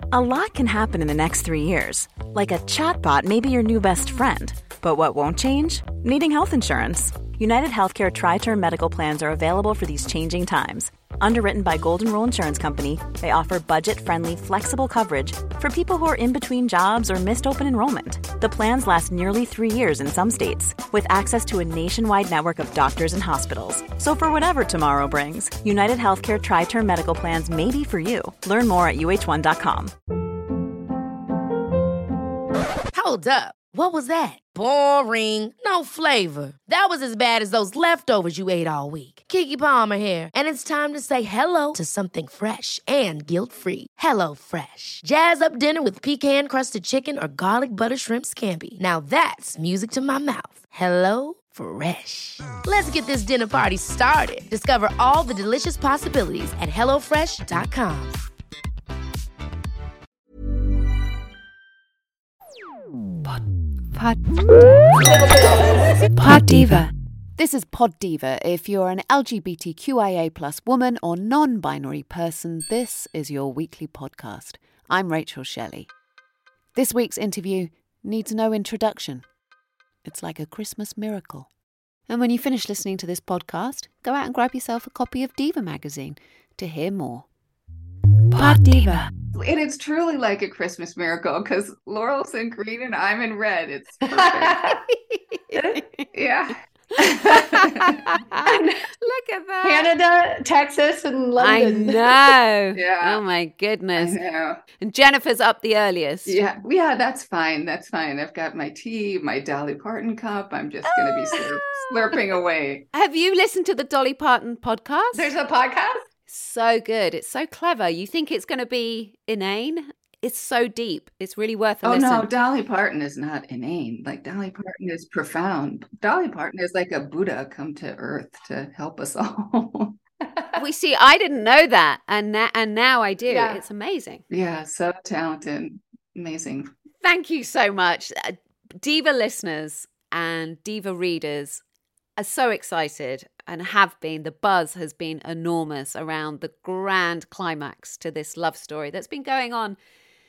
A lot can happen in the next 3 years. Like a chatbot may be your new best friend. But what won't change? Needing health insurance. United Healthcare Tri-Term Medical Plans are available for these changing times. Underwritten by Golden Rule Insurance Company, they offer budget-friendly, flexible coverage for people who are in between jobs or missed open enrollment. The plans last nearly 3 years in some states, with access to a nationwide network of doctors and hospitals. So for whatever tomorrow brings, United Healthcare Tri-Term Medical Plans may be for you. Learn more at uh1.com. Hold up. What was that? Boring. No flavor. That was as bad as those leftovers you ate all week. Keke Palmer here, and it's time to say hello to something fresh and guilt-free. Hello Fresh. Jazz up dinner with pecan-crusted chicken or garlic butter shrimp scampi. Now that's music to my mouth. Hello Fresh. Let's get this dinner party started. Discover all the delicious possibilities at hellofresh.com. Pod Diva. This is Pod Diva. If you're an LGBTQIA+ woman or non-binary person, this is your weekly podcast. I'm Rachel Shelley. This week's interview needs no introduction. It's like a Christmas miracle. And when you finish listening to this podcast, go out and grab yourself a copy of Diva magazine to hear more. Pod Diva. And it's truly like a Christmas miracle because Laurel's in green and I'm in red. It's perfect. Yeah. Look at that. Canada, Texas, and London. I know. Yeah. Oh my goodness. I know. And Jennifer's up the earliest. Yeah, that's fine. That's fine. I've got my tea, my Dolly Parton cup. I'm just going to be slurping away. Have you listened to the Dolly Parton podcast? There's a podcast? So good. It's so clever. You think it's going to be inane? It's so deep. It's really worth a listen. No, Dolly Parton is not inane. Like Dolly Parton is profound. Dolly Parton is like a Buddha come to earth to help us all. We see, I didn't know that. And now I do. Yeah. It's amazing. Yeah, so talented. Amazing. Thank you so much. Diva listeners and Diva readers are so excited and have been. The buzz has been enormous around the grand climax to this love story that's been going on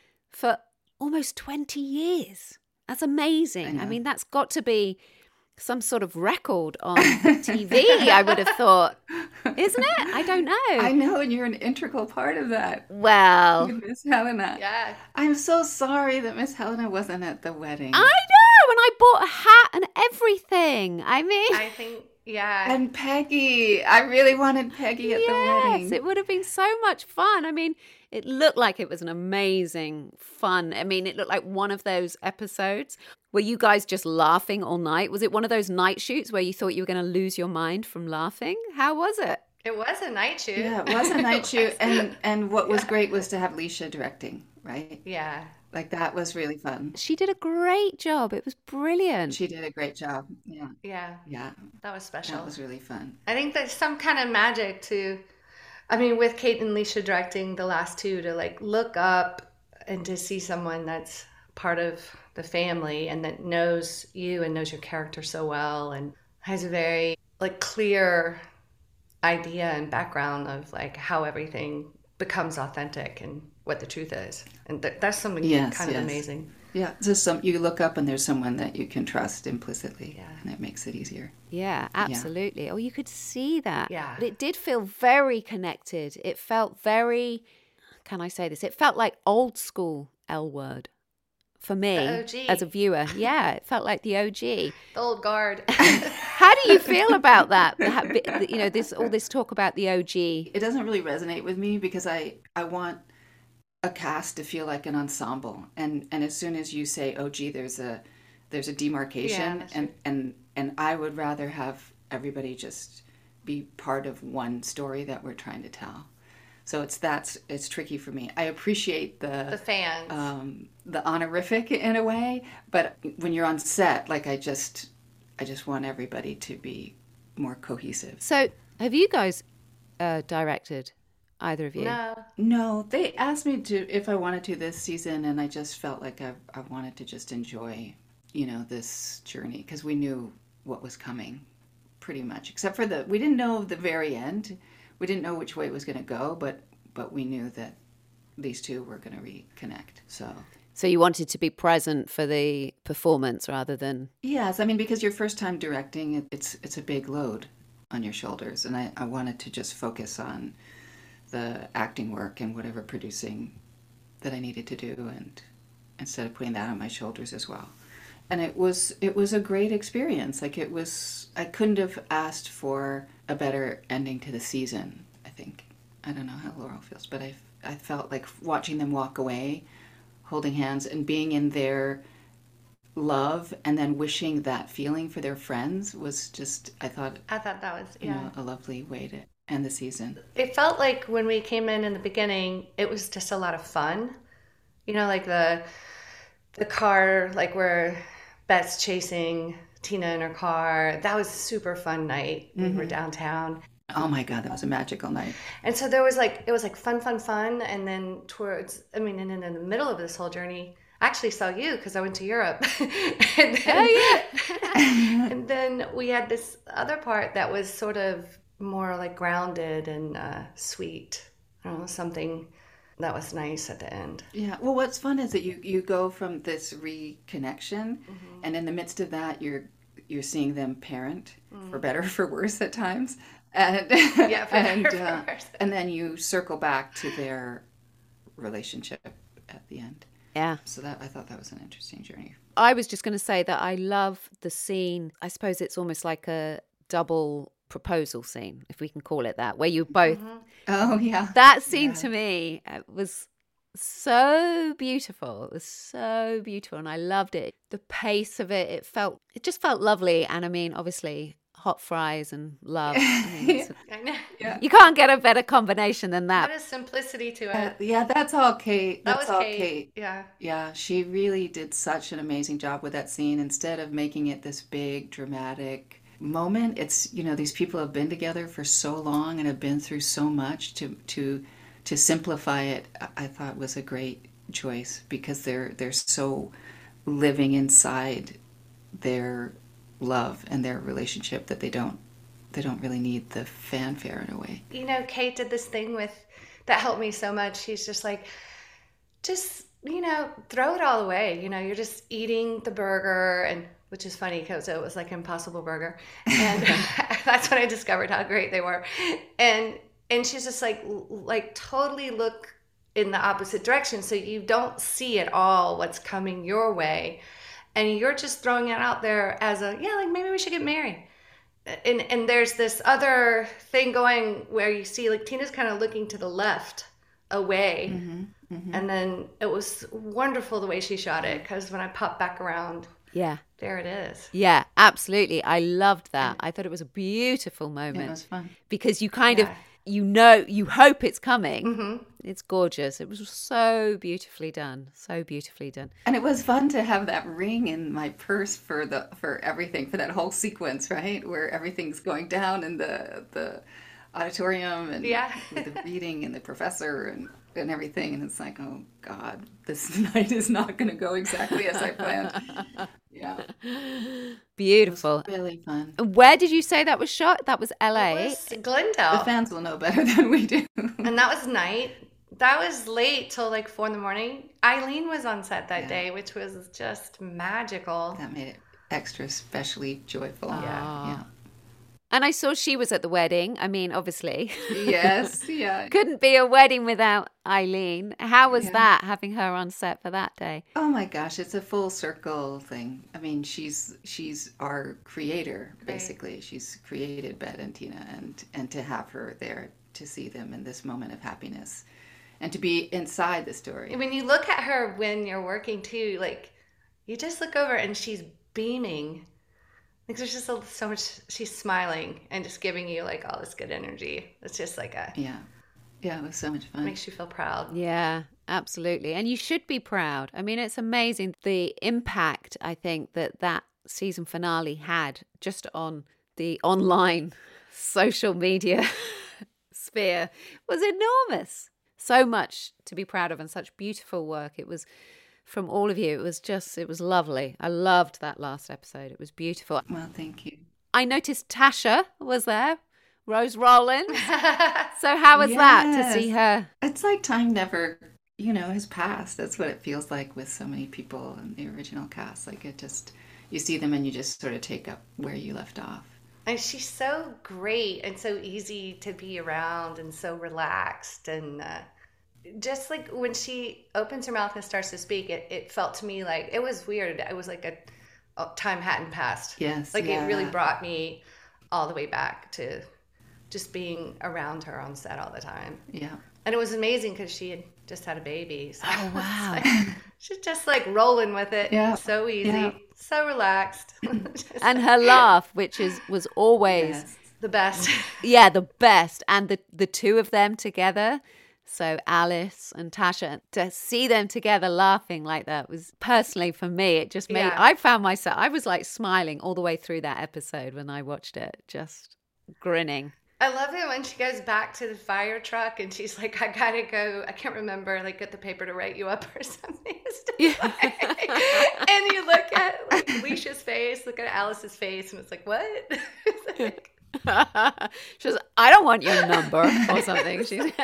for almost 20 years. That's amazing. I mean, that's got to be some sort of record on TV, I would have thought. Isn't it? I don't know. I know, and you're an integral part of that. Well, Miss Helena. Yeah. I'm so sorry that Miss Helena wasn't at the wedding. I know, and I bought a hat and everything. I mean, I think, yeah. And Peggy. I really wanted Peggy at the wedding. Yes, it would have been so much fun. I mean, it looked like it was an amazing fun. I mean, it looked like one of those episodes. Were you guys just laughing all night? Was it one of those night shoots where you thought you were going to lose your mind from laughing? How was it? It was a night shoot. Yeah, it was a night shoot. And what was great was to have Leisha directing, right? Yeah. Like that was really fun. She did a great job. It was brilliant. She did a great job. Yeah. Yeah. Yeah. That was special. That was really fun. I think there's some kind of magic to, I mean, with Kate and Leisha directing the last two, to like look up and to see someone that's part of the family and that knows you and knows your character so well and has a very like clear idea and background of like how everything becomes authentic and what the truth is. And that's something kind of amazing. Yeah, just you look up and there's someone that you can trust implicitly. Yeah. And it makes it easier. Yeah, absolutely. Yeah. Oh, you could see that. Yeah. But it did feel very connected. It felt very, can I say this? It felt like old school L Word for me as a viewer. Yeah, it felt like the OG. The old guard. How do you feel about that? You know, all this talk about the OG. It doesn't really resonate with me because I want a cast to feel like an ensemble, and as soon as you say OG, there's a demarcation, and I would rather have everybody just be part of one story that we're trying to tell. So it's tricky for me. I appreciate the fans, the honorific in a way, but when you're on set, like I just want everybody to be more cohesive. So, have you guys directed? Either of you? No, they asked me if I wanted to this season, and I just felt like I wanted to just enjoy, this journey, because we knew what was coming, pretty much. Except for we didn't know the very end. We didn't know which way it was going to go, but we knew that these two were going to reconnect. So you wanted to be present for the performance rather than... Yes, I mean, because your first time directing, it's a big load on your shoulders. And I wanted to just focus on the acting work and whatever producing that I needed to do, and instead of putting that on my shoulders as well. And it was a great experience. Like, I couldn't have asked for a better ending to the season, I think. I don't know how Laurel feels, but I felt like watching them walk away, holding hands and being in their love, and then wishing that feeling for their friends was just, I thought that was, a lovely way to end the season. It felt like when we came in the beginning, it was just a lot of fun. Like the car, like where Beth's chasing Tina in her car. That was a super fun night. We were downtown. Oh my God, that was a magical night. And so it was like fun. And then and then in the middle of this whole journey, I actually saw you because I went to Europe. And then, and then we had this other part that was sort of more like grounded and sweet. I don't know, something that was nice at the end. Yeah. Well, what's fun is that you go from this reconnection, and in the midst of that, you're seeing them parent, for better or for worse at times. And and then you circle back to their relationship at the end. Yeah. So I thought that was an interesting journey. I was just going to say that I love the scene. I suppose it's almost like a double proposal scene, if we can call it that, where you both... Oh, yeah. That scene to me was so beautiful. It was so beautiful, and I loved it. The pace of it, it just felt lovely. And I mean, obviously, hot fries and love. I mean, I know. Yeah. You can't get a better combination than that. What a simplicity to it. Yeah, that's all Kate. That That's was all Kate. Yeah. Yeah, she really did such an amazing job with that scene. Instead of making it this big, dramatic moment, it's, these people have been together for so long and have been through so much. To simplify it, I thought was a great choice, because they're so living inside their love and their relationship that they don't really need the fanfare in a way. Kate did this thing that helped me so much. She's just like, throw it all away. You're just eating the burger, and which is funny because it was like Impossible Burger, and that's when I discovered how great they were. And she's just like totally look in the opposite direction, so you don't see at all what's coming your way, and you're just throwing it out there as like maybe we should get married. And there's this other thing going where you see like Tina's kind of looking to the left away. And then it was wonderful the way she shot it, because when I popped back around, there it is. Yeah, absolutely. I loved that. I thought it was a beautiful moment. It was fun. Because you kind of, you hope it's coming. It's gorgeous. It was so beautifully done. So beautifully done. And it was fun to have that ring in my purse for everything, for that whole sequence, right? Where everything's going down in the auditorium, and with the reading and the professor and everything. And it's like, oh God, this night is not going to go exactly as I planned. Yeah. Beautiful. Really fun. Where did you say that was shot? That was LA? It was Glendale. The fans will know better than we do. And that was night. That was late till like 4 a.m. Eileen was on set that day, which was just magical. That made it extra especially joyful. Yeah. And I saw she was at the wedding. I mean, obviously. Yes, yeah. Couldn't be a wedding without Eileen. How was that, having her on set for that day? Oh my gosh, it's a full circle thing. I mean, she's our creator, basically. Right. She's created Beth and Tina, and to have her there to see them in this moment of happiness and to be inside the story. When you look at her when you're working too, like you just look over and she's beaming. Like there's just so much, she's smiling and just giving you like all this good energy. It's just like yeah, it was so much fun. Makes you feel proud. Yeah, absolutely. And you should be proud. I mean, it's amazing the impact I think that season finale had just on the online social media sphere was enormous. So much to be proud of and such beautiful work. It was from all of you. It was lovely. I loved that last episode. It was beautiful. Well, thank you. I noticed Tasha was there, Rose Rollins. So how was that to see her? It's like time never has passed. That's what it feels like with so many people in the original cast. Like it just, you see them and you just sort of take up where you left off. And she's so great and so easy to be around and so relaxed. And just like when she opens her mouth and starts to speak, it felt to me like it was weird. It was like a time hadn't passed. Yes. Like it really brought me all the way back to just being around her on set all the time. Yeah. And it was amazing because she had just had a baby. So Oh, wow. she's just like rolling with it. Yeah. So easy. Yeah. So relaxed. And her laugh, which was always Yes. the best. yeah, the best. And the two of them together, so Alice and Tasha, to see them together laughing like that was, personally for me, it just made, I found myself, I was like smiling all the way through that episode when I watched it, just grinning. I love it when she goes back to the fire truck and she's like, I gotta go, I can't remember, like get the paper to write you up or something. Yeah. And you look at like Leisha's face, look at Alice's face, and it's like, what? It's like, She was, I don't want your number or something.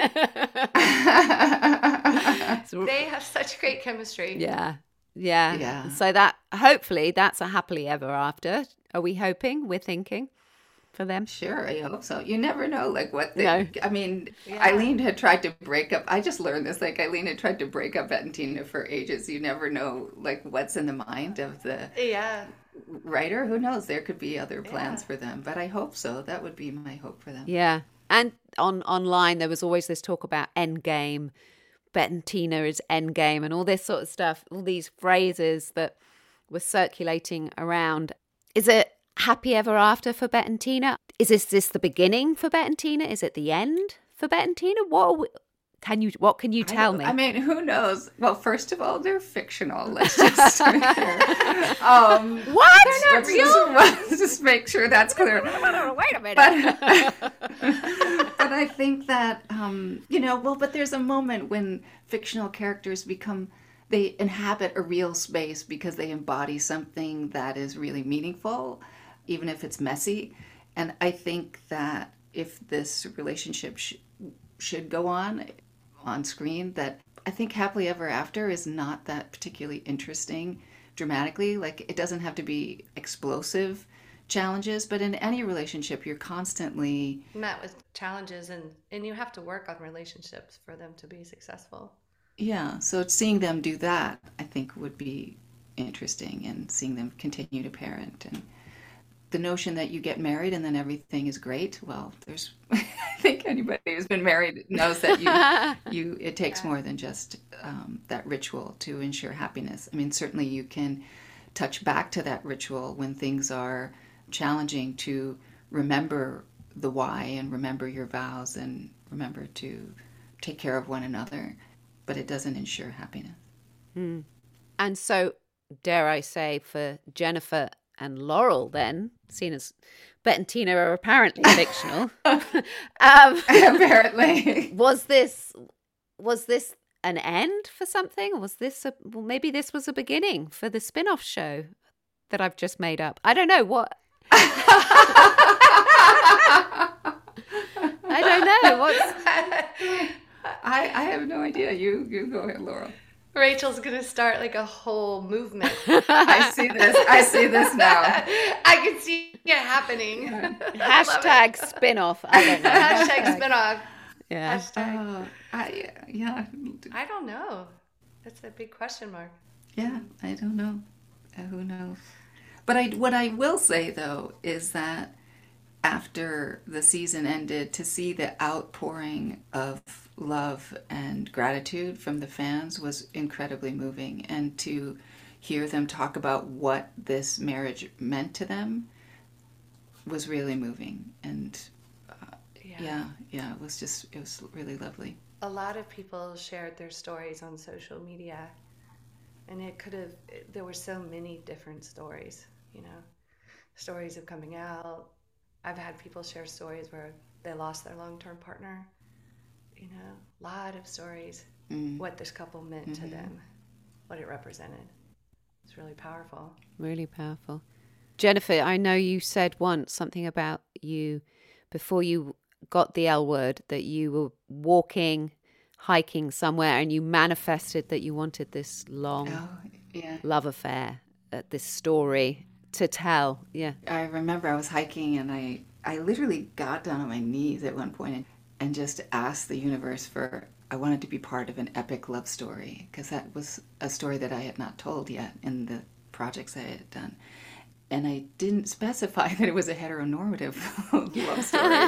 they have such great chemistry. Yeah. So that, hopefully that's a happily ever after. Are we hoping? We're thinking for them? Sure, I hope so. You never know, like what they, No. I mean, Yeah. Eileen had tried to break up, I just learned this, like Eileen had tried to break up Valentina for ages. You never know, like what's in the mind of the Yeah. writer. Who knows? There could be other plans for them, but I hope so. That would be my hope for them. Yeah. And online, there was always this talk about endgame. Bettina is endgame and all this sort of stuff, all these phrases that were circulating around. Is it happy ever after for Bettina? Is this the beginning for Bettina? Is it the end for Bettina? What can you tell me? I mean, who knows? Well, first of all, they're fictional. Let's just What? They're not real? Let's just make sure that's clear. Wait a minute. But I think that, but there's a moment when fictional characters they inhabit a real space because they embody something that is really meaningful, even if it's messy. And I think that if this relationship should go on screen, that I think happily ever after is not that particularly interesting dramatically. Like, it doesn't have to be explosive challenges, but in any relationship you're constantly Met with challenges and you have to work on relationships for them to be successful. so seeing them do that, I think, would be interesting, and seeing them continue to parent. And the notion that you get married and then everything is great, well, there's I think anybody who's been married knows that it takes more than just that ritual to ensure happiness. I mean, certainly you can touch back to that ritual when things are challenging, to remember the why and remember your vows and remember to take care of one another, but it doesn't ensure happiness. And so, dare I say, for Jennifer and Laurel, then, seen as Bet and Tina are apparently fictional, Apparently. was this an end for something? Or was this maybe this was a beginning for the spin-off show that I've just made up? I don't know what. I don't know what's. I have no idea. You go ahead, Laurel. Rachel's gonna start like a whole movement. I see this now. I can see it happening. Hashtag spin-off. I don't know. Hashtag spinoff. Yeah. Hashtag. I don't know. That's a big question mark. Yeah, I don't know. Who knows? But what I will say, though, is that after the season ended, to see the outpouring of love and gratitude from the fans was incredibly moving. And to hear them talk about what this marriage meant to them was really moving. And it was really lovely. A lot of people shared their stories on social media, and there were so many different stories, stories of coming out. I've had people share stories where they lost their long-term partner, a lot of stories, what this couple meant to them, what it represented. It's really powerful. Really powerful. Jennifer, I know you said once something about you, before you got the L word, that you were walking hiking somewhere and you manifested that you wanted this long yeah. love affair, this story to tell. Yeah. I remember I was hiking and I literally got down on my knees at one point and just asked the universe I wanted to be part of an epic love story, because that was a story that I had not told yet in the projects I had done. And I didn't specify that it was a heteronormative love story.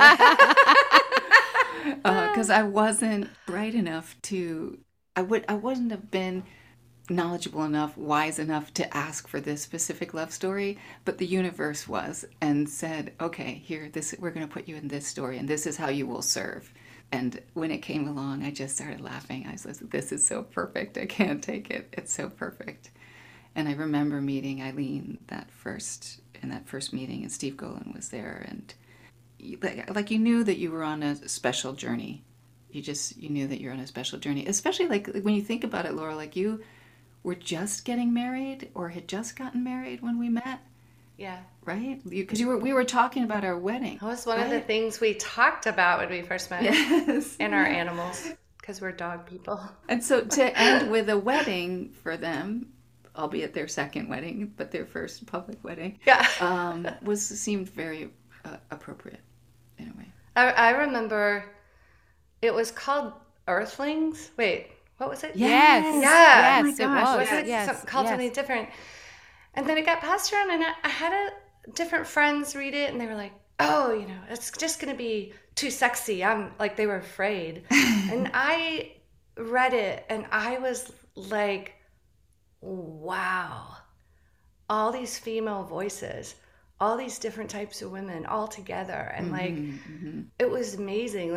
Because I wasn't bright enough I wouldn't have been knowledgeable enough, wise enough to ask for this specific love story, but the universe was, and said, okay, we're going to put you in this story, and this is how you will serve. And when it came along, I just started laughing. I was like, this is so perfect. I can't take it. It's so perfect. And I remember meeting Eileen in that first meeting, and Steve Golan was there, and like you knew that you were on a special journey. You knew that you're on a special journey, especially like when you think about it, Laura, like you were just getting married or had just gotten married when we met. Yeah. Right? Because we were talking about our wedding. That was one of the things we talked about when we first met. Yes. And our animals, because we're dog people. And so to end with a wedding for them, albeit their second wedding, but their first public wedding, seemed very appropriate in a way. I remember it was called Earthlings. Wait, what was it? Yes. Yeah. Yes, Oh my gosh. it was. Yes. Called something different. And then it got passed around, and I had different friends read it, and they were like, oh, it's just going to be too sexy. They were afraid. And I read it, and I was like, wow, all these female voices, all these different types of women all together. And it was amazing.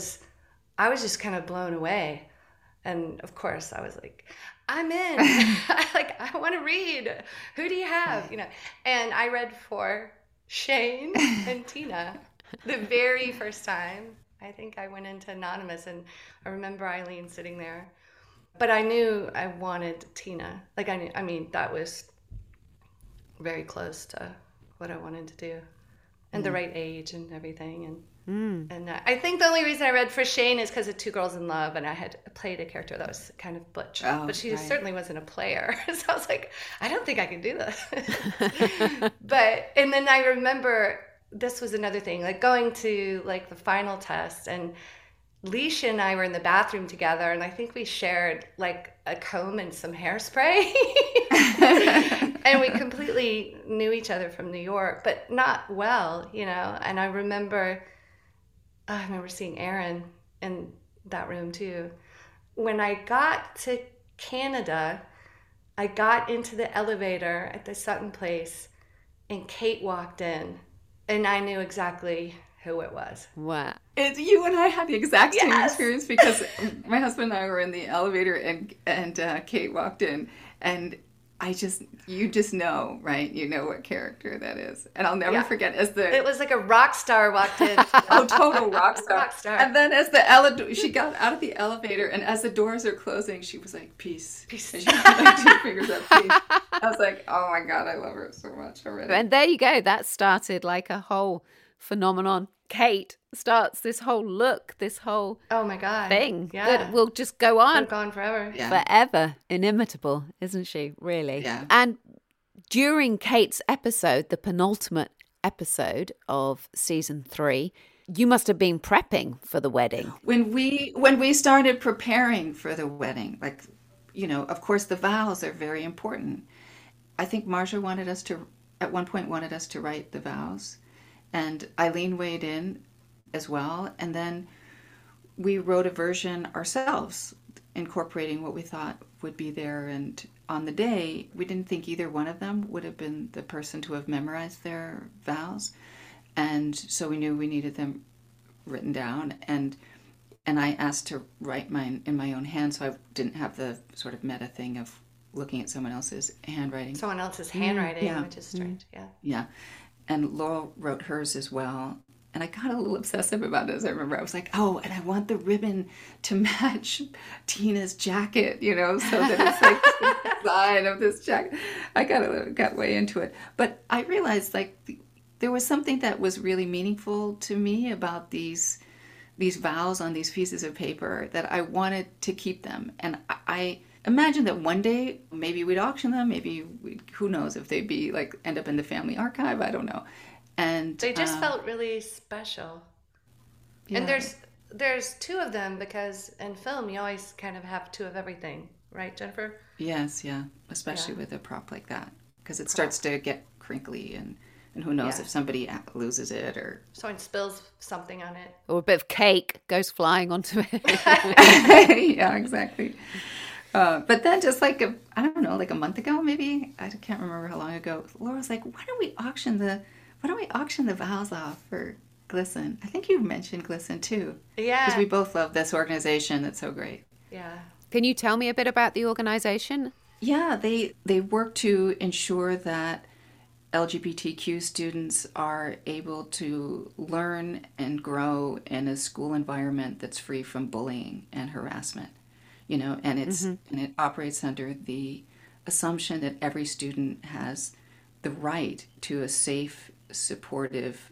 I was just kind of blown away. And of course I was like, I'm in. I want to read. Who do you have? And I read for Shane and Tina the very first time. I think I went into Anonymous, and I remember Eileen sitting there. But I knew I wanted Tina. That was very close to what I wanted to do, and the right age and everything. And I think the only reason I read for Shane is because of Two Girls in Love, and I had played a character that was kind of butch, but she certainly wasn't a player. So I was like, I don't think I can do this. And then I remember this was another thing, going to the final test, and Leisha and I were in the bathroom together, and I think we shared a comb and some hairspray. And we completely knew each other from New York, but not well, And I remember seeing Aaron in that room too. When I got to Canada, I got into the elevator at the Sutton Place, and Kate walked in, and I knew exactly who it was. Wow. You and I had the exact same experience, because my husband and I were in the elevator, and Kate walked in, and you just know, right? You know what character that is. And I'll never forget it was like a rock star walked in. Oh, total rock star. Rock star. And then she got out of the elevator, and as the doors are closing, she was like, peace. Peace. And she put 2 fingers up, peace. I was like, oh my God, I love her so much already. And there you go. That started a whole phenomenon. Kate starts this whole look, this whole thing that will just go on. Gone forever. Yeah. Forever. Inimitable, isn't she, really? Yeah. And during Kate's episode, the penultimate episode of season 3, you must have been prepping for the wedding. When we started preparing for the wedding, of course the vows are very important. I think Marcia at one point wanted us to write the vows. And Eileen weighed in as well. And then we wrote a version ourselves, incorporating what we thought would be there. And on the day, we didn't think either one of them would have been the person to have memorized their vows. And so we knew we needed them written down. And I asked to write mine in my own hand, so I didn't have the sort of meta thing of looking at someone else's handwriting. Someone else's handwriting, which is strange. Yeah. And Laurel wrote hers as well. And I got a little obsessive about this. I remember I was like, oh, and I want the ribbon to match Tina's jacket, so that it's the design of this jacket. I got way into it. But I realized there was something that was really meaningful to me about these these vows on these pieces of paper that I wanted to keep them. And I imagine that one day maybe we'd auction them, who knows if they'd be like end up in the family archive, I don't know. And they just felt really special. Yeah. And there's two of them, because in film you always kind of have two of everything, right, Jennifer? Yes, yeah, especially with a prop like that, because it starts to get crinkly, and who knows if somebody loses it or someone spills something on it, or a bit of cake goes flying onto it. Yeah, exactly. But then just like a month ago, maybe, I can't remember how long ago, Laura's like, why don't we auction the vows off for GLSEN? I think you mentioned GLSEN too. Yeah. Because we both love this organization that's so great. Yeah. Can you tell me a bit about the organization? Yeah, they work to ensure that LGBTQ students are able to learn and grow in a school environment that's free from bullying and harassment. And it operates under the assumption that every student has the right to a safe, supportive,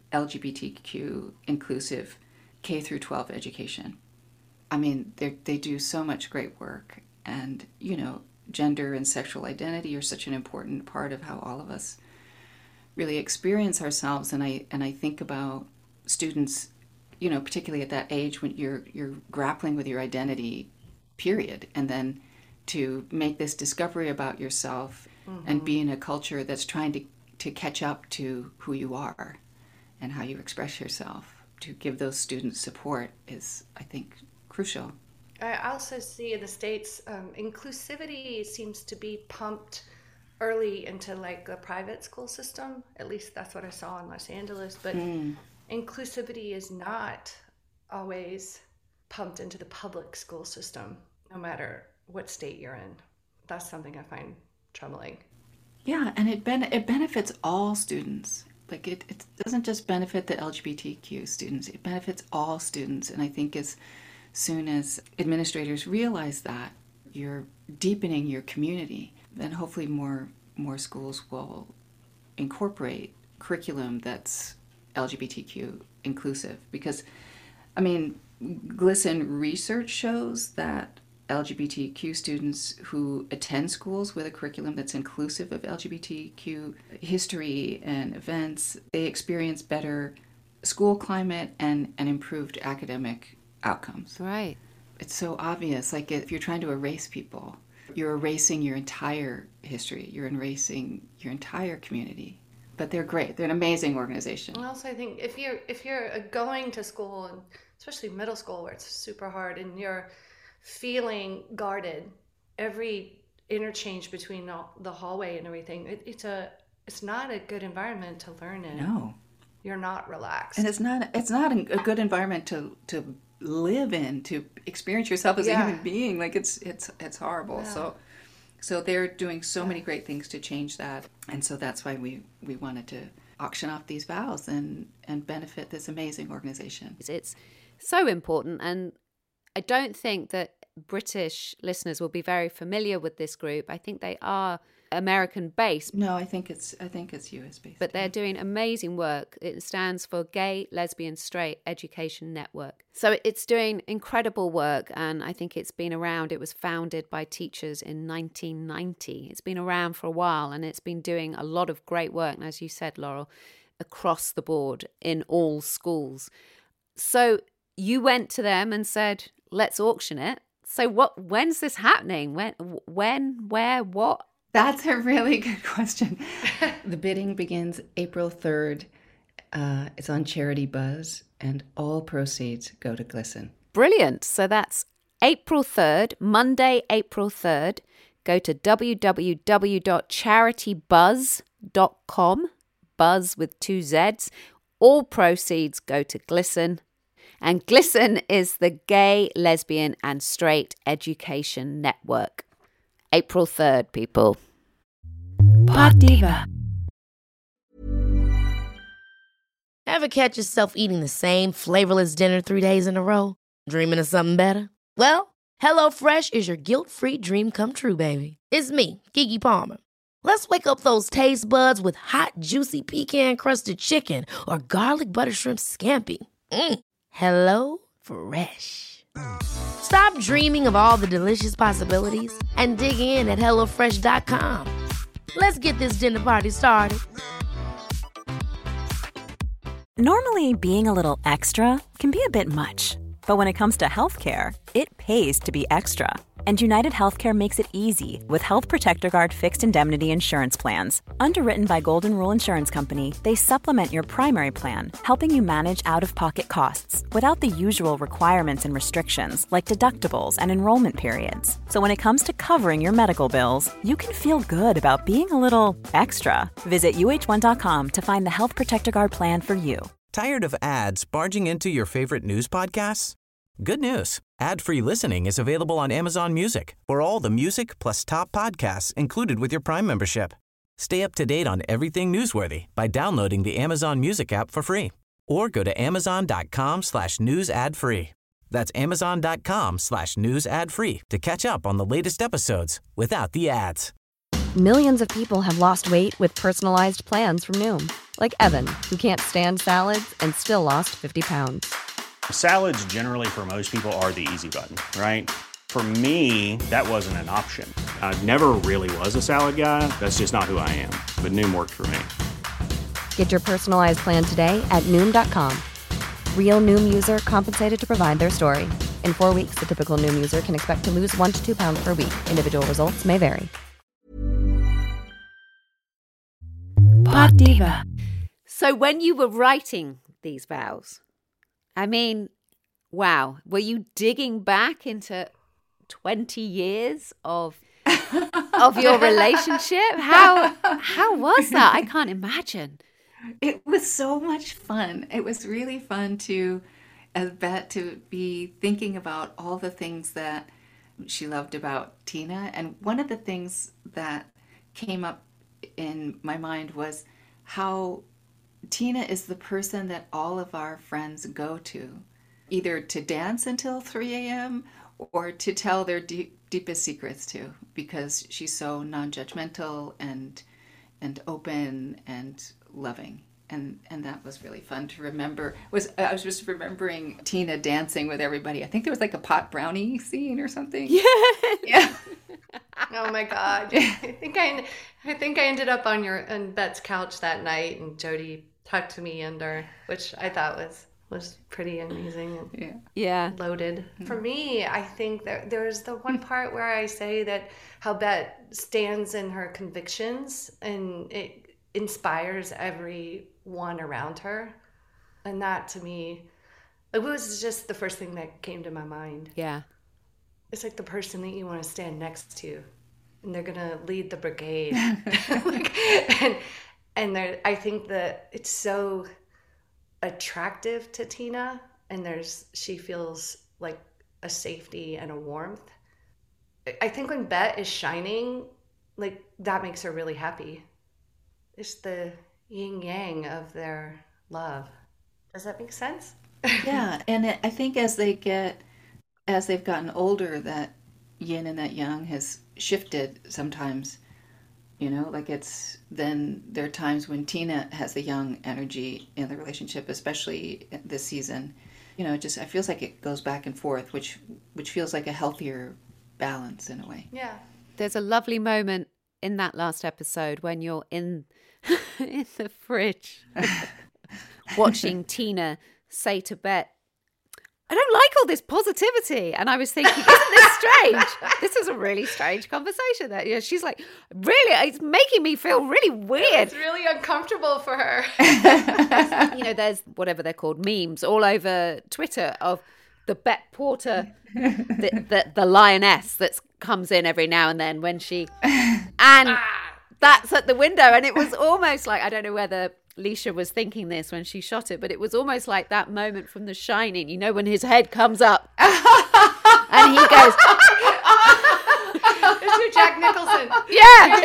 LGBTQ inclusive K through 12 education. I mean, they do so much great work, and gender and sexual identity are such an important part of how all of us really experience ourselves. And I think about students, particularly at that age when you're grappling with your identity, period, and then to make this discovery about yourself and be in a culture that's trying to catch up to who you are and how you express yourself. To give those students support is, I think, crucial. I also see in the States, inclusivity seems to be pumped early into like the private school system. At least that's what I saw in Los Angeles. But inclusivity is not always pumped into the public school system, no matter what state you're in. That's something I find troubling. Yeah, and it benefits all students. Like it doesn't just benefit the LGBTQ students, it benefits all students. And I think as soon as administrators realize that, you're deepening your community, then hopefully more schools will incorporate curriculum that's LGBTQ inclusive. Because, I mean, GLSEN research shows that LGBTQ students who attend schools with a curriculum that's inclusive of LGBTQ history and events, they experience better school climate and improved academic outcomes. Right. It's so obvious. Like if you're trying to erase people, you're erasing your entire history. You're erasing your entire community. But they're great. They're an amazing organization. And also, I think if you're going to school, and especially middle school where it's super hard, and you're feeling guarded, every interchange between the hallway and everything, it's not a good environment to learn in. No, you're not relaxed, and it's not a good environment to live in, to experience yourself as a human being. Like it's horrible. Yeah. So they're doing so many great things to change that, and so that's why we wanted to auction off these vows and benefit this amazing organization. It's so important, and I don't think that British listeners will be very familiar with this group. I think they are American based. No, I think it's US based. But they're doing amazing work. It stands for Gay, Lesbian, Straight Education Network. So it's doing incredible work, and I think it's been around. It was founded by teachers in 1990. It's been around for a while, and it's been doing a lot of great work, and as you said, Laurel, across the board in all schools. So you went to them and said, let's auction it. So when's this happening? When, where, what? That's a really good question. The bidding begins April 3rd. It's on Charity Buzz, and all proceeds go to GLSEN. Brilliant. So that's April 3rd, Monday, April 3rd. Go to www.charitybuzz.com, buzz with 2 Zs. All proceeds go to GLSEN. And GLSEN is the Gay, Lesbian and Straight Education Network. April 3rd, people. Pod Diva. Ever catch yourself eating the same flavorless dinner 3 days in a row? Dreaming of something better? Well, HelloFresh is your guilt-free dream come true, baby. It's me, Keke Palmer. Let's wake up those taste buds with hot, juicy pecan-crusted chicken or garlic butter shrimp scampi. Hello Fresh. Stop dreaming of all the delicious possibilities and dig in at HelloFresh.com. Let's get this dinner party started. Normally, being a little extra can be a bit much, but when it comes to healthcare, it pays to be extra. And United Healthcare makes it easy with Health Protector Guard fixed indemnity insurance plans. Underwritten by Golden Rule Insurance Company, they supplement your primary plan, helping you manage out-of-pocket costs without the usual requirements and restrictions like deductibles and enrollment periods. So when it comes to covering your medical bills, you can feel good about being a little extra. Visit UH1.com to find the Health Protector Guard plan for you. Tired of ads barging into your favorite news podcasts? Good news. Ad-free listening is available on Amazon Music for all the music plus top podcasts included with your Prime membership. Stay up to date on everything newsworthy by downloading the Amazon Music app for free or go to amazon.com/news ad free. That's amazon.com/news ad free to catch up on the latest episodes without the ads. Millions of people have lost weight with personalized plans from Noom. Like Evan, who can't stand salads and still lost 50 pounds. Salads generally for most people are the easy button, right? For me, that wasn't an option. I never really was a salad guy. That's just not who I am. But Noom worked for me. Get your personalized plan today at Noom.com. Real Noom user compensated to provide their story. In 4 weeks, the typical Noom user can expect to lose 1 to 2 pounds per week. Individual results may vary. Pop Diva. So when you were writing these vows, I mean, wow, were you digging back into 20 years of your relationship? How was that? I can't imagine. It was so much fun. It was really fun as Bette, to be thinking about all the things that she loved about Tina. And one of the things that came up in my mind was how Tina is the person that all of our friends go to, either to dance until 3 a.m. or to tell their deepest secrets to, because she's so non-judgmental and open and loving. And that was really fun to remember. I was just remembering Tina dancing with everybody. I think there was like a pot brownie scene or something. Yeah. Oh my God. I think I ended up on Bette's couch that night, and Jody tucked me under, which I thought was pretty amazing and loaded. For me, I think there's the one part where I say that how Bette stands in her convictions and it inspires everyone around her. And that, to me, it was just the first thing that came to my mind. Yeah. It's like the person that you want to stand next to, and they're going to lead the brigade. And I think that it's so attractive to Tina, and she feels like a safety and a warmth. I think when Bette is shining, like, that makes her really happy. It's the yin yang of their love. Does that make sense? Yeah, and I think as they've gotten older, that yin and that yang has shifted sometimes. You know, like then there are times when Tina has the young energy in the relationship, especially this season. You know, it feels like it goes back and forth, which feels like a healthier balance in a way. Yeah. There's a lovely moment in that last episode when you're in the fridge watching Tina say to Bette, I don't like all this positivity. And I was thinking, isn't this strange? This is a really strange conversation. That she's like, really, it's making me feel really weird. It's really uncomfortable for her. There's whatever they're called, memes all over Twitter of the Bette Porter, the lioness that comes in every now and then when she, and that's at the window. And it was almost like, I don't know whether Leisha was thinking this when she shot it, but it was almost like that moment from The Shining, you know, when his head comes up and he goes, it's your Jack Nicholson. Yeah,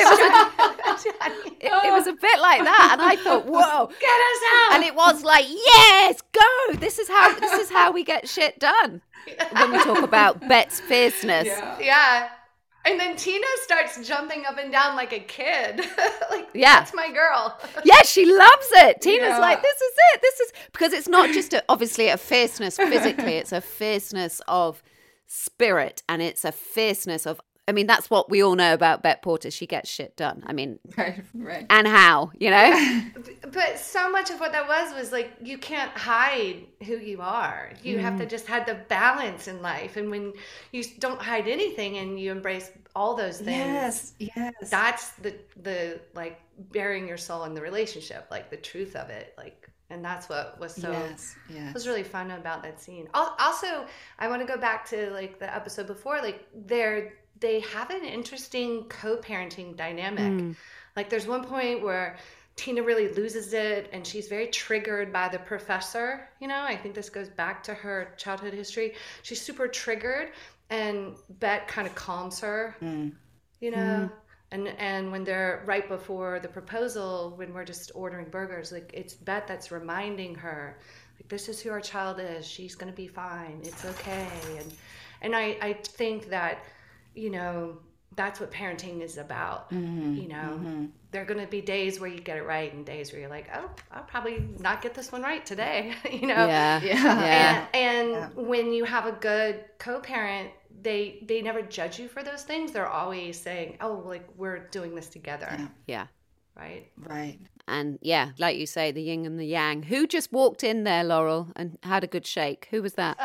it was a bit like that, and I thought, whoa, get us out. And it was like, yes, go. This is how we get shit done. When we talk about Bette's fierceness. Yeah. And then Tina starts jumping up and down like a kid. Like, yeah, that's my girl. Yeah, she loves it. Tina's like, this is it. This is, because it's not just obviously a fierceness physically, it's a fierceness of spirit, and it's a fierceness of, I mean, that's what we all know about Bette Porter. She gets shit done. I mean, right. And how, you know? But so much of what that was like, you can't hide who you are. You have to just have the balance in life. And when you don't hide anything and you embrace all those things, yes, that's the like bearing your soul in the relationship, like the truth of it, like. And that's what was so it was really fun about that scene. Also, I want to go back to like the episode before, like they have an interesting co-parenting dynamic. Like there's one point where Tina really loses it and she's very triggered by the professor. You know, I think this goes back to her childhood history. She's super triggered, and Bette kind of calms her, you know. And when they're right before the proposal, when we're just ordering burgers, like it's Bette that's reminding her, like, this is who our child is. She's going to be fine. It's okay. And I think that, you know, that's what parenting is about. You know, there are going to be days where you get it right and days where you're like, oh, I'll probably not get this one right today. You know? And when you have a good co-parent, they never judge you for those things. They're always saying, oh, like, we're doing this together. Yeah. Right. And yeah, like you say, the yin and the yang. Who just walked in there, Laurel, and had a good shake? Who was that?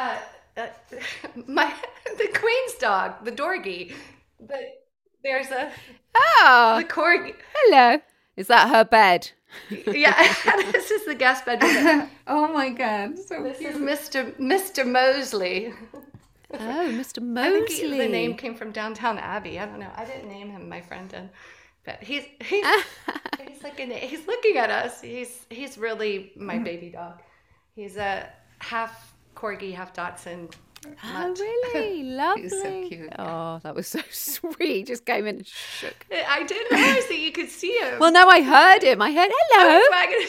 The Queen's dog, the Dorgie. There's the corgi. Hello. Is that her bed? Yeah, this is the guest bedroom. Oh my God, so this cute. is Mr. Mosley. Oh, Mr. Mosley. I think the name came from Downtown Abbey. I don't know. I didn't name him. My friend did. But he's looking at us. He's really my baby dog. He's a half corgi, half Dachshund. Oh, really? Lovely. He's so cute. Oh, that was so sweet. He just came in and shook. I didn't realize that you could see him. Well, no, I heard him. I heard, hello.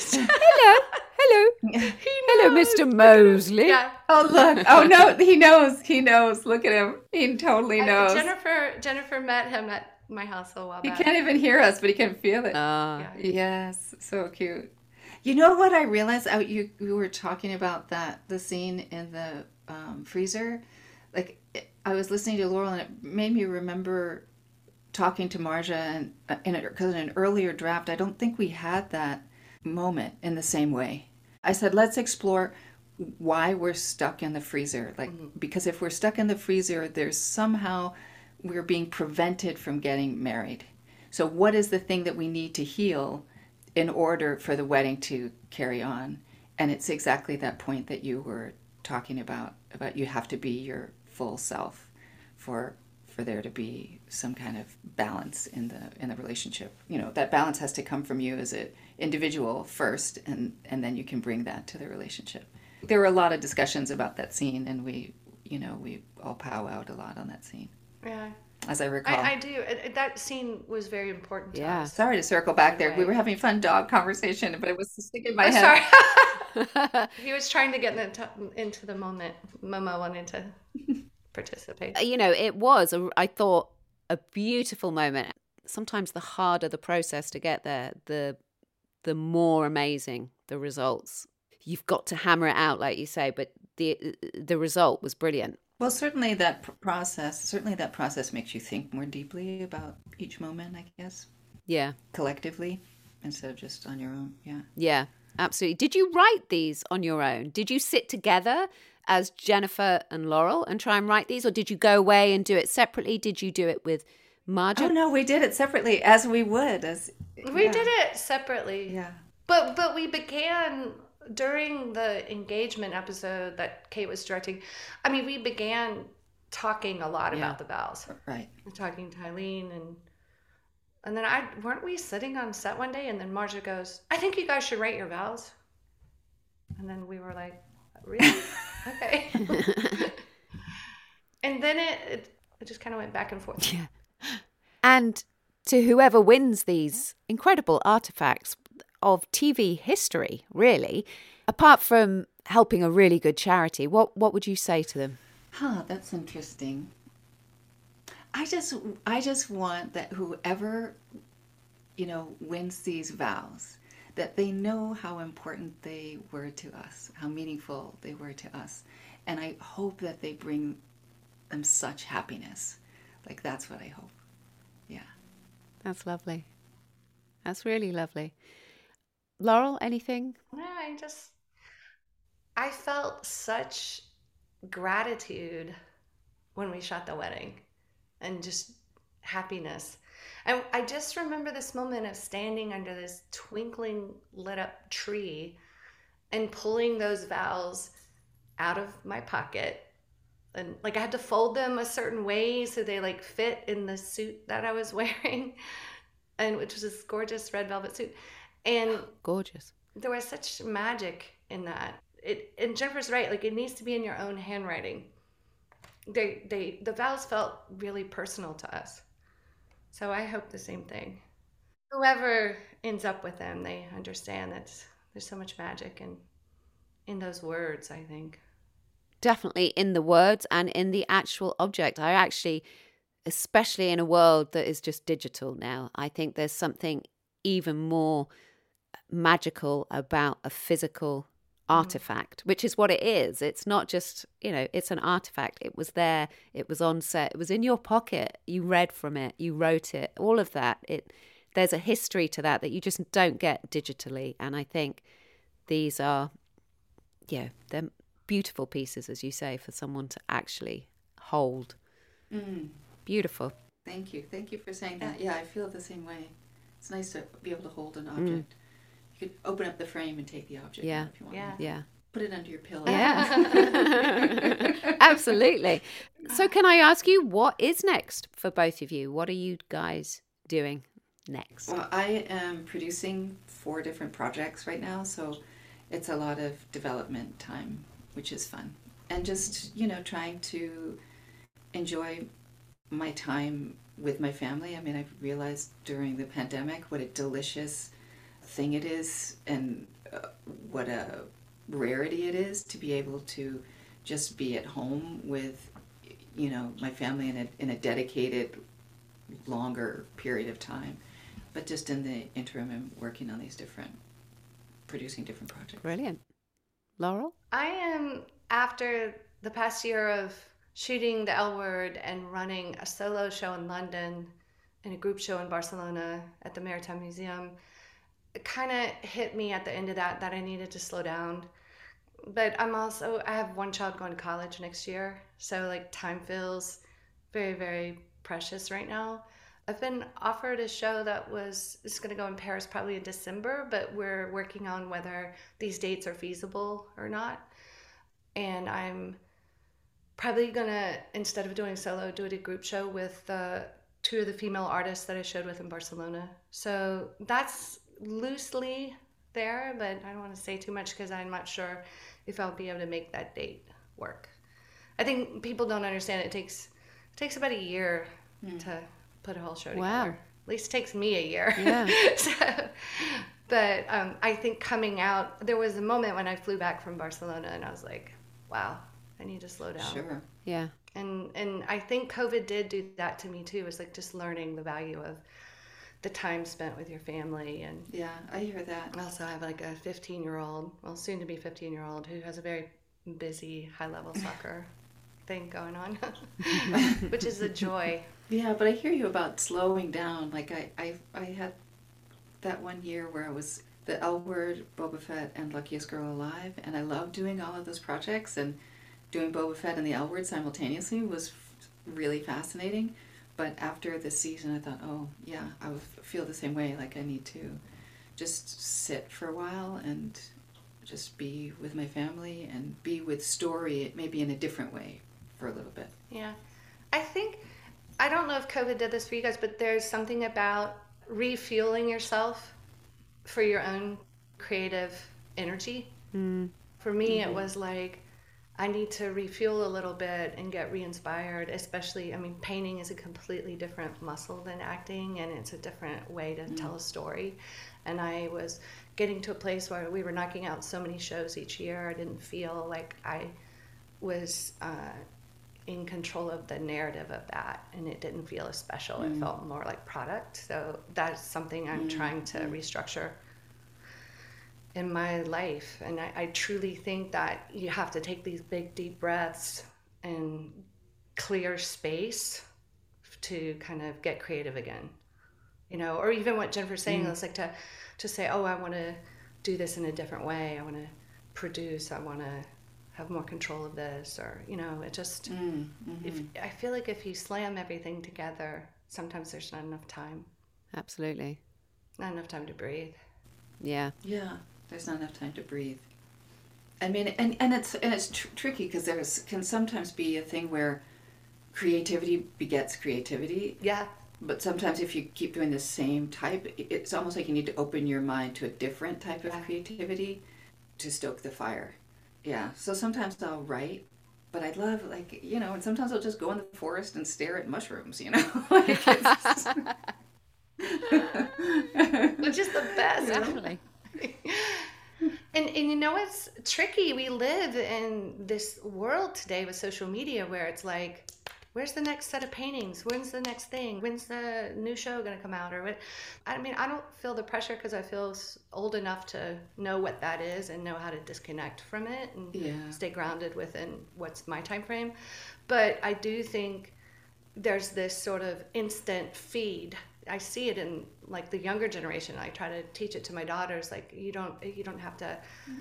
Hello, hello, Mr. Mosley. Yeah. Oh, look. Oh, no, he knows. Look at him. He totally knows. Jennifer met him at my house a while back. He can't even hear us, but he can feel it. Yes, so cute. You know what I realized? You were talking about the scene in the freezer. Like, I was listening to Laurel, and it made me remember talking to Marja, and because in an earlier draft, I don't think we had that moment in the same way. I said, let's explore why we're stuck in the freezer. Like, because if we're stuck in the freezer, there's somehow we're being prevented from getting married. So what is the thing that we need to heal in order for the wedding to carry on? And it's exactly that point that you were talking about you have to be your full self for there to be some kind of balance in the relationship. You know, that balance has to come from you as an individual first, and then you can bring that to the relationship. There were a lot of discussions about that scene, and we all powwowed a lot on that scene. Yeah. As I recall. I do. That scene was very important to us. Sorry to circle back there. We were having fun dog conversation, but it was sticking in my head. Sorry. He was trying to get into the moment. Momo wanted to participate. You know, it was, I thought, a beautiful moment. Sometimes the harder the process to get there, the more amazing the results. You've got to hammer it out, like you say, but the result was brilliant. Well, certainly that process makes you think more deeply about each moment, I guess. Yeah. Collectively, instead of just on your own. Yeah. Yeah, absolutely. Did you write these on your own? Did you sit together as Jennifer and Laurel and try and write these, or did you go away and do it separately? Did you do it with Marja? Oh, no, we did it separately, as we would. We did it separately. Yeah. But we began during the engagement episode that Kate was directing. I mean, we began talking a lot about the vows. Right. Talking to Eileen, and then weren't we sitting on set one day, and then Marja goes, I think you guys should write your vows. And then we were like, really? Okay. And then it just kind of went back and forth. Yeah. And to whoever wins these incredible artifacts of TV history, really, apart from helping a really good charity, what would you say to them? That's interesting. I just want that whoever, wins these vows, that they know how important they were to us, how meaningful they were to us. And I hope that they bring them such happiness. Like, that's what I hope. Yeah. That's lovely. That's really lovely. Laurel, anything? No, I felt such gratitude when we shot the wedding, and just happiness. And I just remember this moment of standing under this twinkling lit up tree and pulling those vows out of my pocket. And like, I had to fold them a certain way so they like fit in the suit that I was wearing, and which was this gorgeous red velvet suit. And gorgeous. There was such magic in that. And Jennifer's right, like, it needs to be in your own handwriting. The vows felt really personal to us. So I hope the same thing. Whoever ends up with them, they understand that there's so much magic in those words, I think. Definitely in the words and in the actual object. I actually, especially in a world that is just digital now, I think there's something even more magical about a physical artifact, which is what it is. It's not just, it's an artifact. It was there, it was on set, it was in your pocket, you read from it, you wrote it, all of that. There's a history to that you just don't get digitally. And I think these are, they're beautiful pieces, as you say, for someone to actually hold. Beautiful. Thank you for saying that. Yeah, I feel the same way. It's nice to be able to hold an object. You could open up the frame and take the object out if you want. Yeah. Put it under your pillow. Yeah. Absolutely. So can I ask you, what is next for both of you? What are you guys doing next? Well, I am producing 4 different projects right now, so it's a lot of development time, which is fun. And just, trying to enjoy my time with my family. I mean, I've realized during the pandemic what a delicious thing it is, and what a rarity it is to be able to just be at home with, my family in a dedicated, longer period of time. But just in the interim, I'm working on producing different projects. Brilliant. Laurel? I am, after the past year of shooting the L Word and running a solo show in London and a group show in Barcelona at the Maritime Museum, it kind of hit me at the end of that I needed to slow down. But I have one child going to college next year, so like time feels very, very precious right now. I've been offered a show that is going to go in Paris probably in December, but we're working on whether these dates are feasible or not. And I'm probably going to, instead of doing solo, do a group show with 2 of the female artists that I showed with in Barcelona. So that's loosely there, but I don't want to say too much because I'm not sure if I'll be able to make that date work. I think people don't understand it takes about a year to put a whole show together. Wow. At least it takes me a year. Yeah. But I think coming out, there was a moment when I flew back from Barcelona and I was like, wow, I need to slow down. Sure. Yeah. And I think COVID did do that to me too. It's like just learning the value of the time spent with your family. And yeah, I hear that. I also have like a 15-year-old, soon to be 15-year-old, who has a very busy high-level soccer thing going on, which is a joy. Yeah, but I hear you about slowing down. Like I had that one year where I was the L Word, Boba Fett, and Luckiest Girl Alive, and I loved doing all of those projects, and doing Boba Fett and the L Word simultaneously was really fascinating. But after this season, I thought, oh yeah, I would feel the same way. Like I need to just sit for a while and just be with my family and be with story, maybe in a different way for a little bit. Yeah, I don't know if COVID did this for you guys, but there's something about refueling yourself for your own creative energy. For me, it was like, I need to refuel a little bit and get re-inspired, especially, painting is a completely different muscle than acting, and it's a different way to tell a story. And I was getting to a place where we were knocking out so many shows each year, I didn't feel like I was in control of the narrative of that, and it didn't feel as special. It felt more like product. So that's something I'm trying to restructure in my life. And I truly think that you have to take these big, deep breaths and clear space to kind of get creative again, you know, or even what Jennifer's saying, it's like to say, oh, I want to do this in a different way. I want to produce, I want to have more control of this, or, you know, it just, I feel like if you slam everything together, sometimes there's not enough time. Absolutely. Not enough time to breathe. Yeah. Yeah, there's not enough time to breathe. I mean, and it's tricky because can sometimes be a thing where creativity begets creativity. Yeah. But sometimes if you keep doing the same type, it's almost like you need to open your mind to a different type of creativity to stoke the fire. Yeah. So sometimes I'll write, but I'd love, like, you know, and sometimes I'll just go in the forest and stare at mushrooms, you know. Like Which is the best. Definitely. And you know what's tricky? We live in this world today with social media where it's like, where's the next set of paintings? When's the next thing? When's the new show going to come out? Or what? I mean, I don't feel the pressure because I feel old enough to know what that is and know how to disconnect from it and stay grounded within what's my time frame. But I do think there's this sort of instant feed. I see it in like the younger generation. I try to teach it to my daughters. Like you don't have to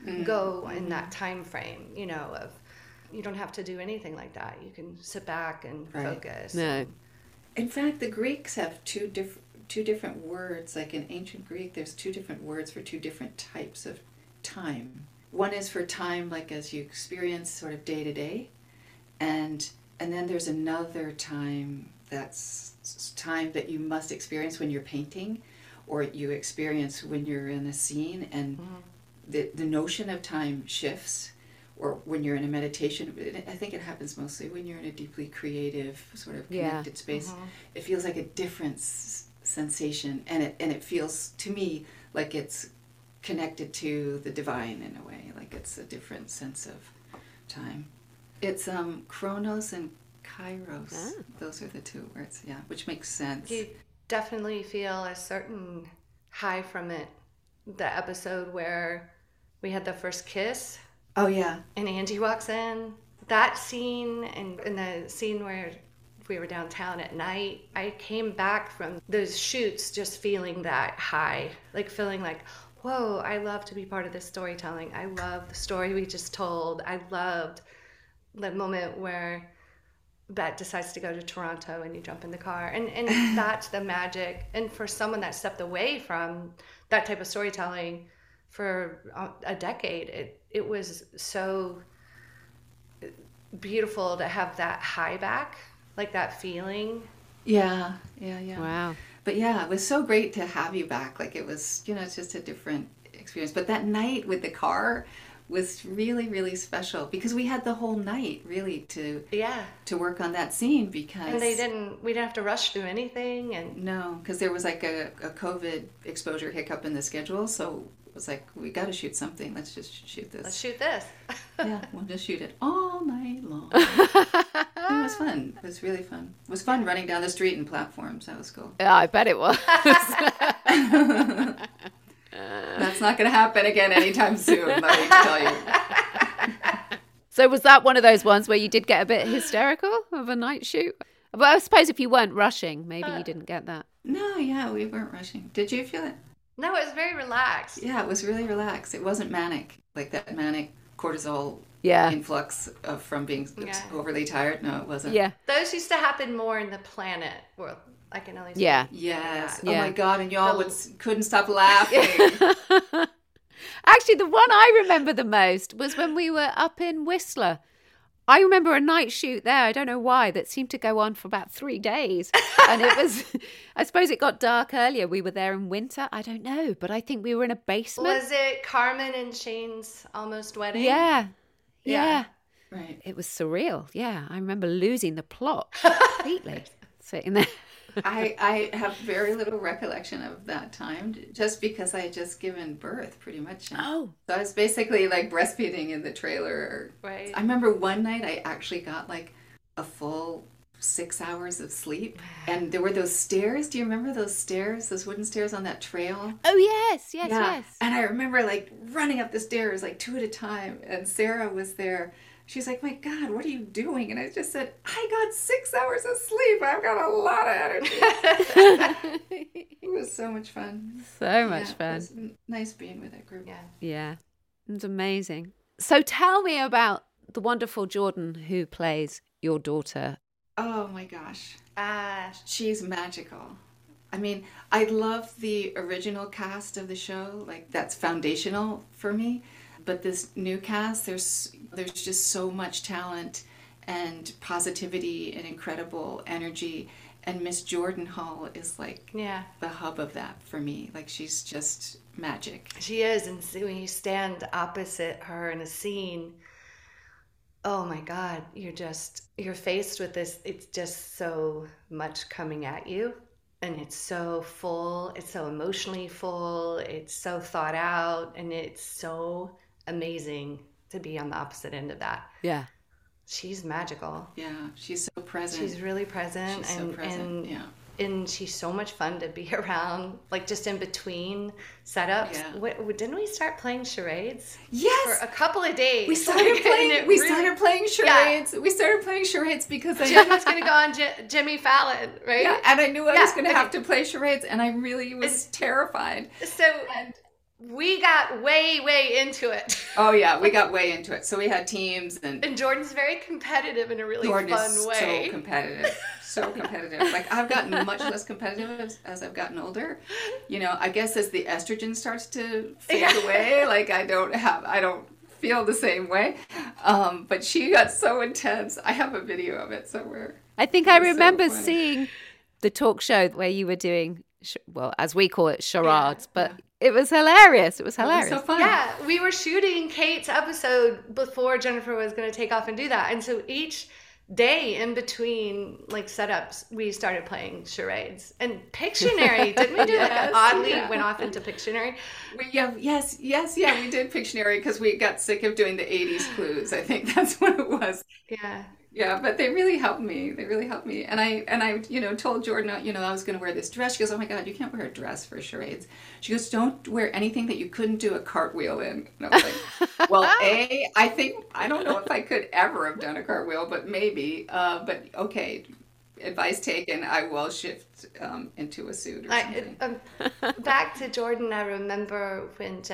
go in that time frame, you know, of you don't have to do anything like that. You can sit back and focus. No. In fact, the Greeks have two different words. Like in ancient Greek, there's two different words for two different types of time. One is for time, like as you experience sort of day to day, and then there's another time that's time that you must experience when you're painting, or you experience when you're in a scene, and the notion of time shifts. Or when you're in a meditation, I think it happens mostly when you're in a deeply creative, sort of connected space. It feels like a different sensation, and it feels to me like it's connected to the divine in a way, like it's a different sense of time. It's Chronos and Kairos. Those are the two words, which makes sense. You definitely feel a certain high from it. The episode where we had the first kiss. Oh, yeah. And Angie walks in. That scene and the scene where we were downtown at night, I came back from those shoots just feeling that high, like feeling like, whoa, I love to be part of this storytelling. I love the story we just told. I loved the moment where Bette decides to go to Toronto and you jump in the car. And that's the magic. And for someone that stepped away from that type of storytelling for a decade, it was so beautiful to have that high back, like that feeling. Yeah. Wow. But yeah, it was so great to have you back. Like it was, you know, it's just a different experience. But that night with the car was really, really special because we had the whole night really to work on that scene because... And we didn't have to rush through anything. And no, because there was like a COVID exposure hiccup in the schedule, so it was like, we got to shoot something. Let's just shoot this. Let's shoot this. Yeah, we'll just shoot it all night long. It was fun. It was really fun. It was fun running down the street in platforms. That was cool. Yeah, I bet it was. That's not going to happen again anytime soon, let me tell you. So was that one of those ones where you did get a bit hysterical of a night shoot? But I suppose if you weren't rushing, maybe you didn't get that. No, yeah, we weren't rushing. Did you feel it? No, it was very relaxed. Yeah, it was really relaxed. It wasn't manic, like that manic cortisol influx from being overly tired. No, it wasn't. Yeah. Those used to happen more in the planet world. I can only say Yes. that. Oh my God, and y'all couldn't stop laughing. Actually, the one I remember the most was when we were up in Whistler. I remember a night shoot there, I don't know why, that seemed to go on for about 3 days. And it was, I suppose it got dark earlier. We were there in winter. I don't know, but I think we were in a basement. Was it Carmen and Shane's almost wedding? Yeah. Right. It was surreal. Yeah. I remember losing the plot completely sitting there. I have very little recollection of that time, just because I had just given birth, pretty much. Oh. So I was basically like breastfeeding in the trailer. Right. I remember one night I actually got like a full 6 hours of sleep. And there were those stairs. Do you remember those stairs, those wooden stairs on that trail? Oh, yes. And I remember like running up the stairs like 2 at a time. And Sarah was there. She's like, my God, what are you doing? And I just said, I got 6 hours of sleep. I've got a lot of energy. It was so much fun. So much fun. It was nice being with that group. Yeah. It's amazing. So tell me about the wonderful Jordan who plays your daughter. Oh my gosh. She's magical. I mean, I love the original cast of the show. Like, that's foundational for me. But this new cast, there's just so much talent and positivity and incredible energy. And Miss Jordan Hall is like the hub of that for me. Like, she's just magic. She is. And when you stand opposite her in a scene, oh my God, you're faced with this. It's just so much coming at you. And it's so full. It's so emotionally full. It's so thought out. And it's so amazing to be on the opposite end of that. Yeah. She's magical. Yeah, she's so present. She's really present. She's so present, and she's so much fun to be around, like just in between setups. Yeah. Didn't we start playing charades? Yes! For a couple of days. We started playing charades. Yeah. We started playing charades because Jim was going to go on Jimmy Fallon, right? Yeah, and I knew I was going to have to play charades, and I really was terrified. And we got way into it. Oh yeah, we got way into it. So we had teams, and Jordan's very competitive in a really Jordan fun is way. So competitive. So competitive. Like, I've gotten much less competitive as I've gotten older. You know, I guess as the estrogen starts to fade away, like I don't feel the same way. But she got so intense. I have a video of it somewhere. I think I remember seeing the talk show where you were doing, well, as we call it, charades, but it was hilarious. It was hilarious. It was so fun. Yeah, we were shooting Kate's episode before Jennifer was going to take off and do that. And so each day in between like setups, we started playing charades and Pictionary. Didn't we do went off into Pictionary? We did Pictionary because we got sick of doing the 80s clues. I think that's what it was. Yeah, but they really helped me. And I told Jordan, I was going to wear this dress. She goes, oh my God, you can't wear a dress for charades. She goes, don't wear anything that you couldn't do a cartwheel in. And I was like, well, I don't know if I could ever have done a cartwheel, but maybe. But okay, advice taken. I will shift into a suit or something. Back to Jordan, I remember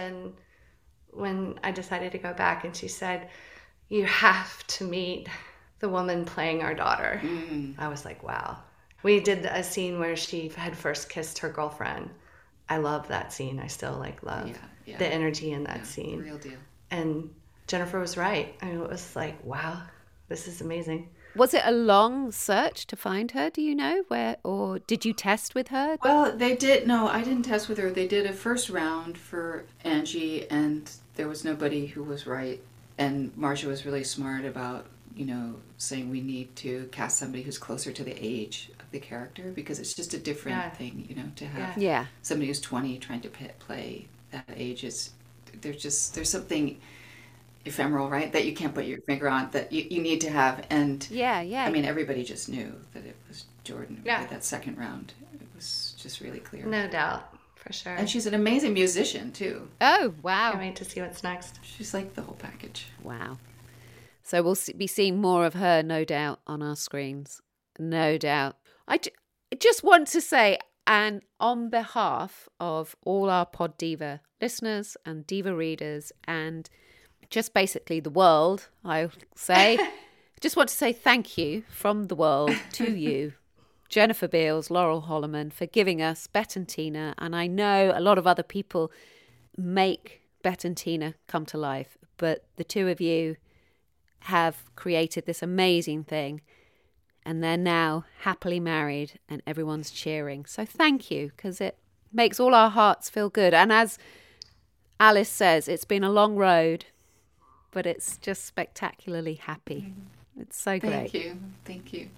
when I decided to go back and she said, you have to meet the woman playing our daughter. I was like, wow. We did a scene where she had first kissed her girlfriend. I love that scene. I still love the energy in that scene. Real deal. And Jennifer was right. I mean, it was like, wow, this is amazing. Was it a long search to find her? Do you know or did you test with her? Well, they did. No, I didn't test with her. They did a first round for Angie, and there was nobody who was right. And Marcia was really smart about saying we need to cast somebody who's closer to the age of the character, because it's just a different thing, to have somebody who's 20 trying to play that age. There's something ephemeral, right, that you can't put your finger on, that you need to have. And I mean, everybody just knew that it was Jordan with that second round. It was just really clear. No doubt, for sure. And she's an amazing musician too. Oh, wow. Can't wait to see what's next. She's like the whole package. Wow. So we'll be seeing more of her, no doubt, on our screens. No doubt. I just want to say, and on behalf of all our Pod Diva listeners and Diva readers and just basically the world, I say, just want to say thank you from the world to you, Jennifer Beals, Laurel Holloman, for giving us Bet and Tina. And I know a lot of other people make Bet and Tina come to life, but the two of you have created this amazing thing, and they're now happily married and everyone's cheering. So thank you, because it makes all our hearts feel good. And as Alice says, it's been a long road, but it's just spectacularly happy. It's so great. Thank you.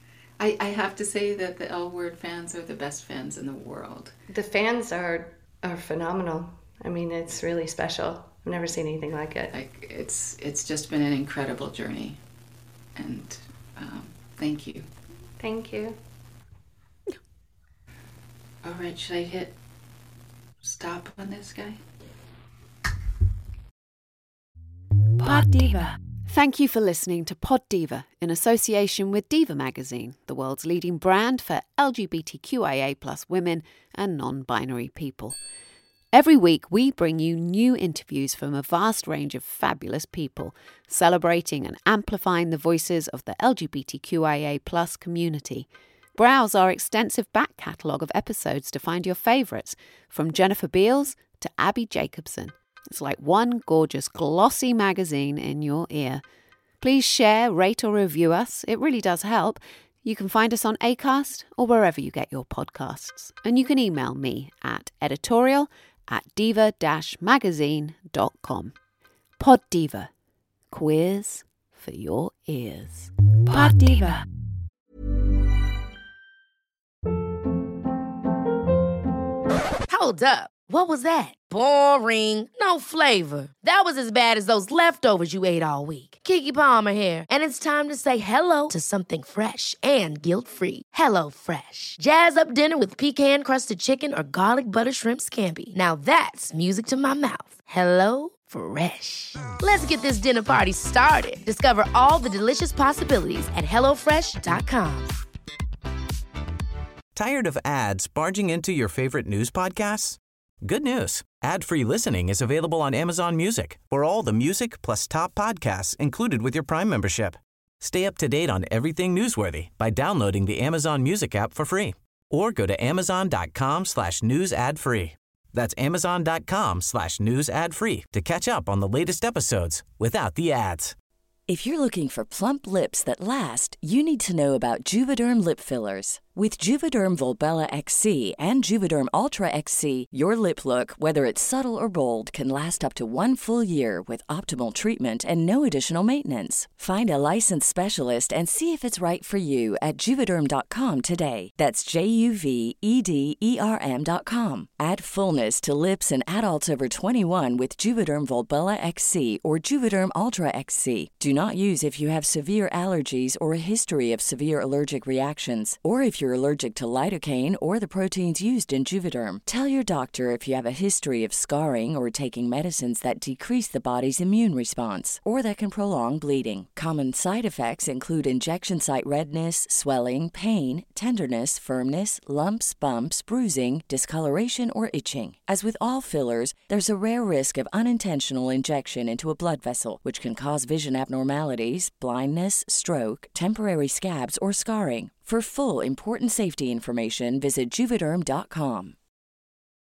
I have to say that the L Word fans are the best fans in the world. The fans are phenomenal. I mean, it's really special. I've never seen anything like it. It's just been an incredible journey, and Thank you. Thank you. All right, should I hit stop on this guy? Pod Diva. Thank you for listening to Pod Diva in association with Diva Magazine, the world's leading brand for LGBTQIA+ women and non-binary people. Every week, we bring you new interviews from a vast range of fabulous people, celebrating and amplifying the voices of the LGBTQIA+ community. Browse our extensive back catalogue of episodes to find your favourites, from Jennifer Beals to Abby Jacobson. It's like one gorgeous, glossy magazine in your ear. Please share, rate or review us. It really does help. You can find us on Acast or wherever you get your podcasts. And you can email me at editorial@diva-magazine.com. Pod Diva. Queers for your ears. Pod Diva. Hold up. What was that? Boring. No flavor. That was as bad as those leftovers you ate all week. Keke Palmer here, and it's time to say hello to something fresh and guilt-free. Hello Fresh. Jazz up dinner with pecan-crusted chicken or garlic butter shrimp scampi. Now that's music to my mouth. Hello Fresh. Let's get this dinner party started. Discover all the delicious possibilities at HelloFresh.com. Tired of ads barging into your favorite news podcasts? Good news. Ad-free listening is available on Amazon Music for all the music plus top podcasts included with your Prime membership. Stay up to date on everything newsworthy by downloading the Amazon Music app for free or go to amazon.com/news ad free. That's amazon.com/news ad free to catch up on the latest episodes without the ads. If you're looking for plump lips that last, you need to know about Juvederm lip fillers. With Juvederm Volbella XC and Juvederm Ultra XC, your lip look, whether it's subtle or bold, can last up to 1 full year with optimal treatment and no additional maintenance. Find a licensed specialist and see if it's right for you at Juvederm.com today. That's JUVEDERM.com. Add fullness to lips in adults over 21 with Juvederm Volbella XC or Juvederm Ultra XC. Do not use if you have severe allergies or a history of severe allergic reactions, or if you're allergic to lidocaine or the proteins used in Juvederm. Tell your doctor if you have a history of scarring or taking medicines that decrease the body's immune response or that can prolong bleeding. Common side effects include injection site redness, swelling, pain, tenderness, firmness, lumps, bumps, bruising, discoloration, or itching. As with all fillers, there's a rare risk of unintentional injection into a blood vessel, which can cause vision abnormalities, blindness, stroke, temporary scabs, or scarring. For full, important safety information, visit Juvederm.com.